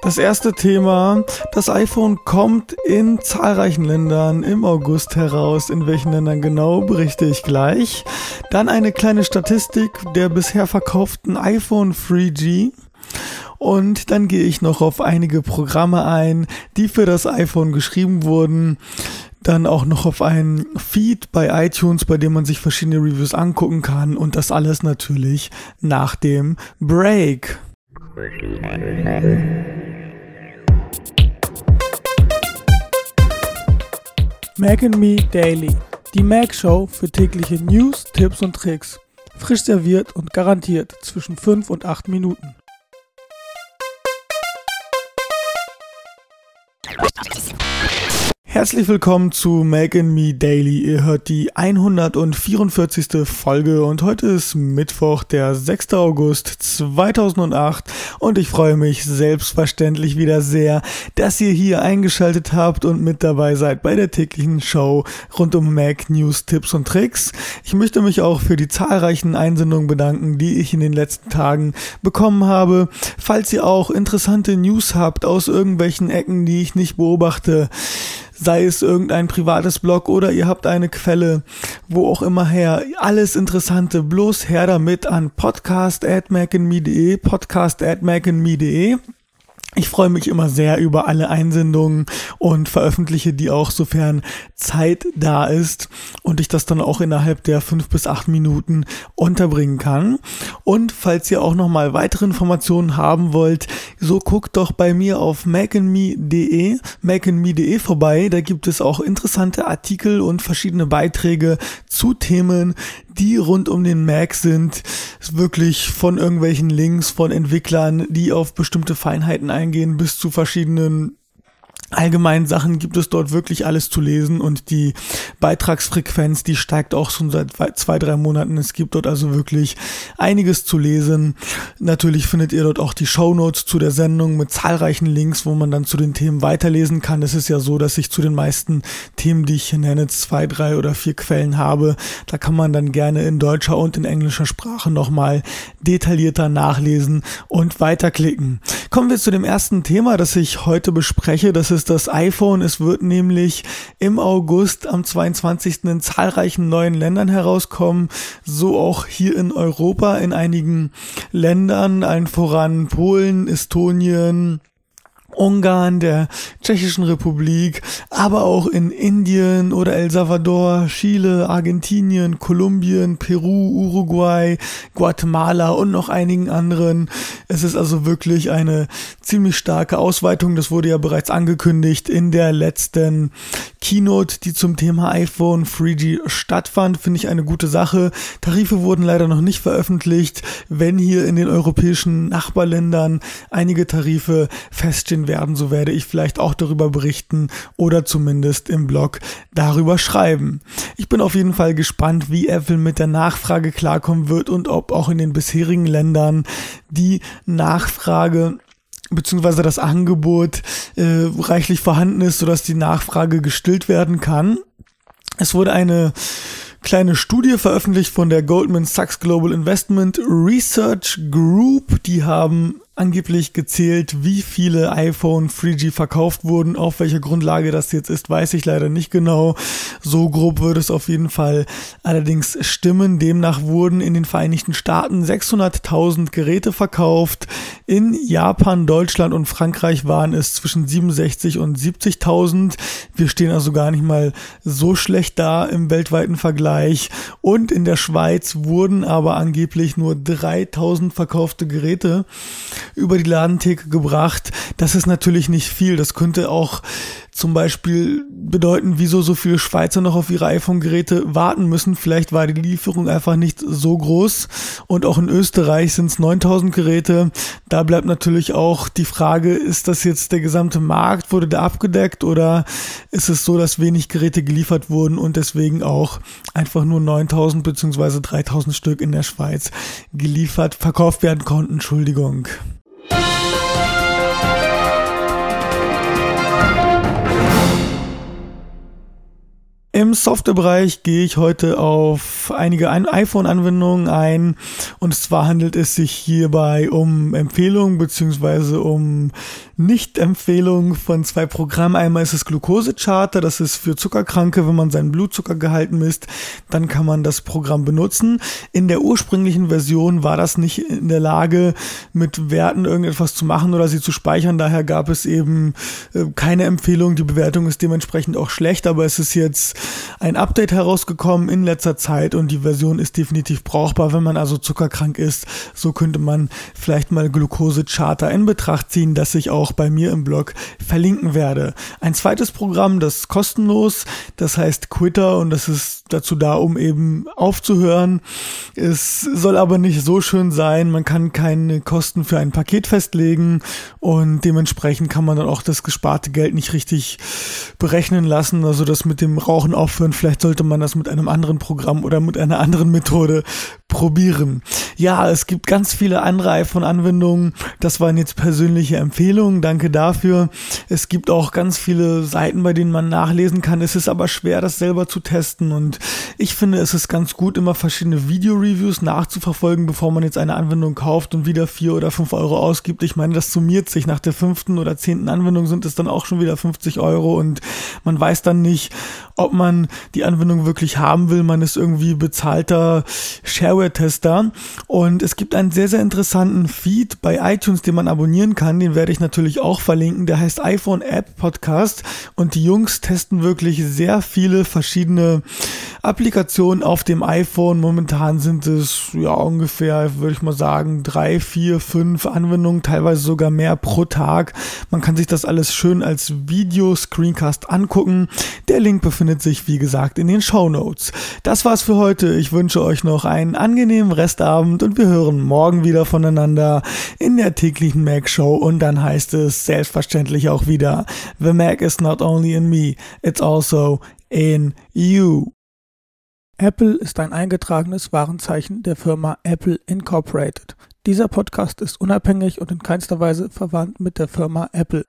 Das erste Thema, das iPhone kommt in zahlreichen Ländern im August heraus. In welchen Ländern genau, berichte ich gleich. Dann eine kleine Statistik der bisher verkauften iPhone 3G. Und dann gehe ich noch auf einige Programme ein, die für das iPhone geschrieben wurden. Dann auch noch auf einen Feed bei iTunes, bei dem man sich verschiedene Reviews angucken kann. Und das alles natürlich nach dem Break. Mac and Me Daily, die Mac-Show für tägliche News, Tipps und Tricks. Frisch serviert und garantiert zwischen 5 und 8 Minuten. Herzlich willkommen zu Mac and Me Daily. Ihr hört die 144. Folge und heute ist Mittwoch, der 6. August 2008 und ich freue mich selbstverständlich wieder sehr, dass ihr hier eingeschaltet habt und mit dabei seid bei der täglichen Show rund um Mac News, Tipps und Tricks. Ich möchte mich auch für die zahlreichen Einsendungen bedanken, die ich in den letzten Tagen bekommen habe. Falls ihr auch interessante News habt aus irgendwelchen Ecken, die ich nicht beobachte, sei es irgendein privates Blog oder ihr habt eine Quelle, wo auch immer her, alles Interessante, bloß her damit an podcast@macandme.de, podcast@macandme.de. Ich freue mich immer sehr über alle Einsendungen und veröffentliche die auch, sofern Zeit da ist und ich das dann auch innerhalb der 5 bis 8 Minuten unterbringen kann. Und falls ihr auch nochmal weitere Informationen haben wollt, so guckt doch bei mir auf macandme.de vorbei. Da gibt es auch interessante Artikel und verschiedene Beiträge zu Themen, die rund um den Mac sind, wirklich von irgendwelchen Links von Entwicklern, die auf bestimmte Feinheiten eingehen, bis zu verschiedenen allgemeinen Sachen gibt es dort wirklich alles zu lesen und die Beitragsfrequenz, die steigt auch schon seit 2-3 Monaten. Es gibt dort also wirklich einiges zu lesen. Natürlich findet ihr dort auch die Shownotes zu der Sendung mit zahlreichen Links, wo man dann zu den Themen weiterlesen kann. Es ist ja so, dass ich zu den meisten Themen, die ich hier nenne, 2, 3 oder 4 Quellen habe. Da kann man dann gerne in deutscher und in englischer Sprache nochmal detaillierter nachlesen und weiterklicken. Kommen wir zu dem ersten Thema, das ich heute bespreche. Das ist das iPhone. Es wird nämlich im August am 22. in zahlreichen neuen Ländern herauskommen, so auch hier in Europa, in einigen Ländern, allen voran Polen, Estonien, Ungarn, der Tschechischen Republik, aber auch in Indien oder El Salvador, Chile, Argentinien, Kolumbien, Peru, Uruguay, Guatemala und noch einigen anderen. Es ist also wirklich eine ziemlich starke Ausweitung. Das wurde ja bereits angekündigt in der letzten Keynote, die zum Thema iPhone 3G stattfand. Finde ich eine gute Sache. Tarife wurden leider noch nicht veröffentlicht. Wenn hier in den europäischen Nachbarländern einige Tarife feststehen werden, so werde ich vielleicht auch darüber berichten oder zumindest im Blog darüber schreiben. Ich bin auf jeden Fall gespannt, wie Apple mit der Nachfrage klarkommen wird und ob auch in den bisherigen Ländern die Nachfrage beziehungsweise das Angebot reichlich vorhanden ist, sodass die Nachfrage gestillt werden kann. Es wurde eine kleine Studie veröffentlicht von der Goldman Sachs Global Investment Research Group. Die haben angeblich gezählt, wie viele iPhone 3G verkauft wurden. Auf welcher Grundlage das jetzt ist, weiß ich leider nicht genau. So grob würde es auf jeden Fall allerdings stimmen. Demnach wurden in den Vereinigten Staaten 600.000 Geräte verkauft. In Japan, Deutschland und Frankreich waren es zwischen 67 und 70.000. Wir stehen also gar nicht mal so schlecht da im weltweiten Vergleich. Und in der Schweiz wurden aber angeblich nur 3.000 verkaufte Geräte über die Ladentheke gebracht. Das ist natürlich nicht viel. Das könnte auch zum Beispiel bedeuten, wieso so viele Schweizer noch auf ihre iPhone-Geräte warten müssen. Vielleicht war die Lieferung einfach nicht so groß. Und auch in Österreich sind es 9.000 Geräte. Da bleibt natürlich auch die Frage, ist das jetzt der gesamte Markt? Wurde der abgedeckt oder ist es so, dass wenig Geräte geliefert wurden und deswegen auch einfach nur 9.000 bzw. 3.000 Stück in der Schweiz verkauft werden konnten? Entschuldigung. Im Softwarebereich gehe ich heute auf einige iPhone-Anwendungen ein, und zwar handelt es sich hierbei um Empfehlungen bzw. um Nicht-Empfehlungen von 2 Programmen. Einmal ist es Glukosecharter, das ist für Zuckerkranke, wenn man seinen Blutzuckergehalt misst, dann kann man das Programm benutzen. In der ursprünglichen Version war das nicht in der Lage, mit Werten irgendetwas zu machen oder sie zu speichern, daher gab es eben keine Empfehlung. Die Bewertung ist dementsprechend auch schlecht, aber es ist jetzt ein Update herausgekommen in letzter Zeit und die Version ist definitiv brauchbar, wenn man also zuckerkrank ist. So könnte man vielleicht mal Glukosecharter in Betracht ziehen, das ich auch bei mir im Blog verlinken werde. Ein zweites Programm, das ist kostenlos, das heißt Quitter, und das ist dazu da, um eben aufzuhören. Es soll aber nicht so schön sein, man kann keine Kosten für ein Paket festlegen und dementsprechend kann man dann auch das gesparte Geld nicht richtig berechnen lassen. Also das mit dem Rauchen aufhören, vielleicht sollte man das mit einem anderen Programm oder mit einer anderen Methode probieren. Ja, es gibt ganz viele andere iPhone-Anwendungen. Das waren jetzt persönliche Empfehlungen, danke dafür. Es gibt auch ganz viele Seiten, bei denen man nachlesen kann. Es ist aber schwer, das selber zu testen, und ich finde, es ist ganz gut, immer verschiedene Video-Reviews nachzuverfolgen, bevor man jetzt eine Anwendung kauft und wieder 4 oder 5 Euro ausgibt. Ich meine, das summiert sich. Nach der 5. oder 10. Anwendung sind es dann auch schon wieder 50 Euro und man weiß dann nicht, ob man die Anwendung wirklich haben will. Man ist irgendwie bezahlter Shareware-Tester, und es gibt einen sehr, sehr interessanten Feed bei iTunes, den man abonnieren kann. Den werde ich natürlich auch verlinken. Der heißt iPhone App Podcast, und die Jungs testen wirklich sehr viele verschiedene Applikationen auf dem iPhone. Momentan sind es ja ungefähr, würde ich mal sagen, 3, 4, 5 Anwendungen, teilweise sogar mehr pro Tag. Man kann sich das alles schön als Video-Screencast angucken. Der Link befindet sich, wie gesagt, in den Shownotes. Das war's für heute. Ich wünsche euch noch einen angenehmen Restabend und wir hören morgen wieder voneinander in der täglichen Mac Show, und dann heißt es selbstverständlich auch wieder: The Mac is not only in me, it's also in you. Apple ist ein eingetragenes Warenzeichen der Firma Apple Incorporated. Dieser Podcast ist unabhängig und in keinster Weise verwandt mit der Firma Apple.